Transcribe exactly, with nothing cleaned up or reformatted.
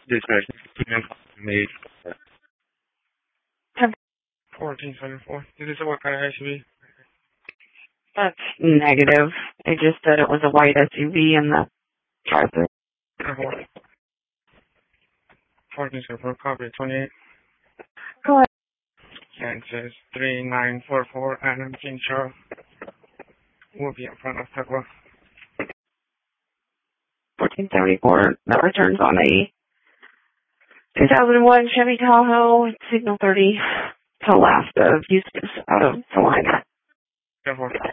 Dispatch, made ten fourteen seventy-four. Did it say what kind of S U V? That's negative. It just said it was a white S U V in the drive-thru. fourteen seventy-four, copy twenty-eight. Go ahead. And it says three nine four four Adam King Charles. We'll be in front of Tugwell. fourteen seventy-four. That returns on a two thousand one Chevy Tahoe, Signal thirty, to last of Eustis out of Salina. ten four.